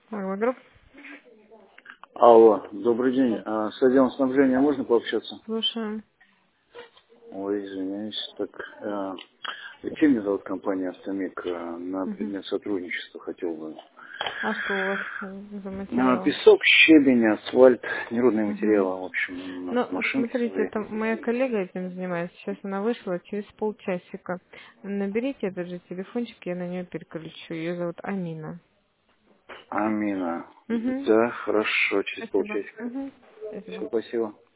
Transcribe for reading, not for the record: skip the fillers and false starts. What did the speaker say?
Агрогрупп, Алло, добрый день. С отделом снабжения можно пообщаться? слушаем. Ой, извиняюсь. Так, Евгений зовут компания «Автомик». На Мгм. предмет сотрудничества хотел бы. А что у вас за материал? Песок, щебень, асфальт, нерудные Мгм. материалы, в общем, у нас Ну, машинки смотрите, свои. это моя коллега этим занимается. Сейчас она вышла через полчасика. Наберите этот же телефончик, я на нее переключу. Ее зовут Амина. Амина. Угу. Да, хорошо, через Спасибо. полчасика. Угу. Спасибо. Все, спасибо.